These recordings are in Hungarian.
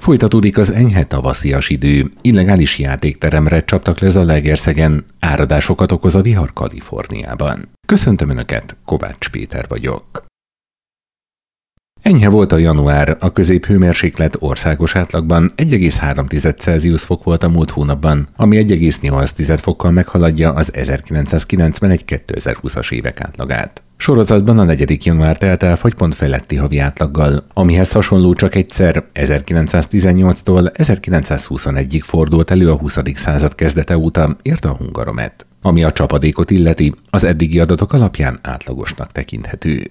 Folytatódik az enyhe tavaszias idő, illegális játékteremre csaptak le Zalaegerszegen, áradásokat okoz a vihar Kaliforniában. Köszöntöm Önöket, Kovács Péter vagyok. Enyhe volt a január, a középhőmérséklet országos átlagban 1,3 Celsius fok volt a múlt hónapban, ami 1,8 fokkal meghaladja az 1991-2020-as évek átlagát. Sorozatban a 4. január telt el fagypont feletti havi átlaggal, amihez hasonló csak egyszer 1918-tól 1921-ig fordult elő a 20. század kezdete óta, írta a Hungaromet. Ami a csapadékot illeti, az eddigi adatok alapján átlagosnak tekinthető.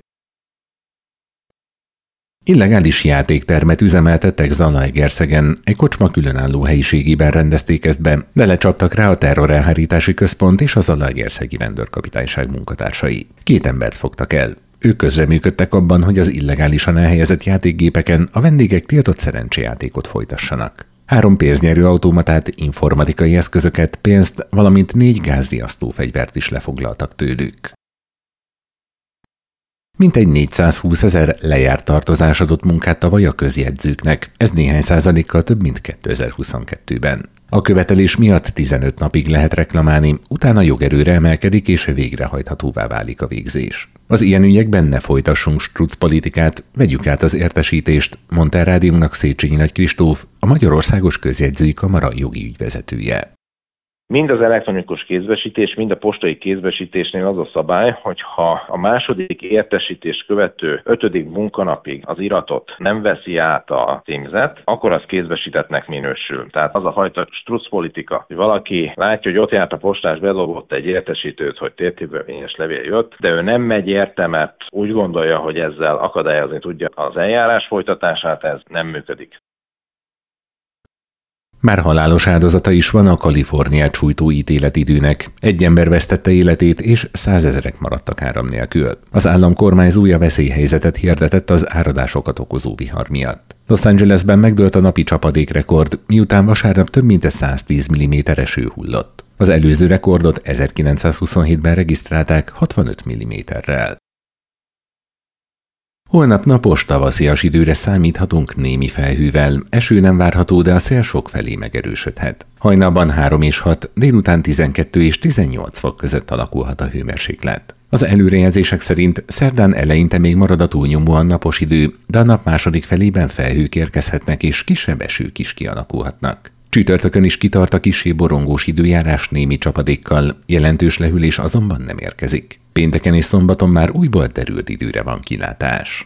Illegális játéktermet üzemeltettek Zalaegerszegen, egy kocsma különálló helyiségében rendezték ezt be, de lecsaptak rá a terrorelhárítási központ és a Zalaegerszegi rendőrkapitányság munkatársai. 2 embert fogtak el. Ők közreműködtek abban, hogy az illegálisan elhelyezett játékgépeken a vendégek tiltott szerencsejátékot folytassanak. 3 pénznyerő automatát, informatikai eszközöket, pénzt, valamint 4 gázriasztó fegyvert is lefoglaltak tőlük. Mintegy 420 000 lejárt tartozás adott munkát tavaly a közjegyzőknek, ez néhány százalékkal több, mint 2022-ben. A követelés miatt 15 napig lehet reklamálni, utána jogerőre emelkedik és végrehajthatóvá válik a végzés. Az ilyen ügyekben ne folytassunk struc politikát, vegyük át az értesítést, mondta a rádiónak Széchenyi Nagy Kristóf, a Magyarországos Közjegyzői Kamara jogi ügyvezetője. Mind az elektronikus kézbesítés, mind a postai kézbesítésnél az a szabály, hogy ha a második értesítést követő 5. munkanapig az iratot nem veszi át a címzet, akkor az kézbesítettnek minősül. Tehát az a fajta struccpolitika, hogy valaki látja, hogy ott járt a postás, bedobott egy értesítőt, hogy térképbevényes levél jött, de ő nem megy érte, mert úgy gondolja, hogy ezzel akadályozni tudja az eljárás folytatását, ez nem működik. Már halálos áldozata is van a Kaliforniát sújtó ítéletidőnek. 1 ember vesztette életét, és 100 000-ek maradtak áram nélkül. Az állam kormányzója veszélyhelyzetet hirdetett az áradásokat okozó vihar miatt. Los Angelesben megdőlt a napi csapadékrekord, miután vasárnap több mint 110 mm eső hullott. Az előző rekordot 1927-ben regisztrálták 65 mm-rel. Holnap napos tavaszias időre számíthatunk némi felhővel, eső nem várható, de a szél sokfelé megerősödhet. Hajnalban 3 és 6, délután 12 és 18 fok között alakulhat a hőmérséklet. Az előrejelzések szerint szerdán eleinte még marad a túlnyomóan napos idő, de a nap második felében felhők érkezhetnek és kisebb esők is kialakulhatnak. Csütörtökön is kitart a kissé borongós időjárás némi csapadékkal, jelentős lehűlés azonban nem érkezik. Pénteken és szombaton már újból derült időre van kilátás.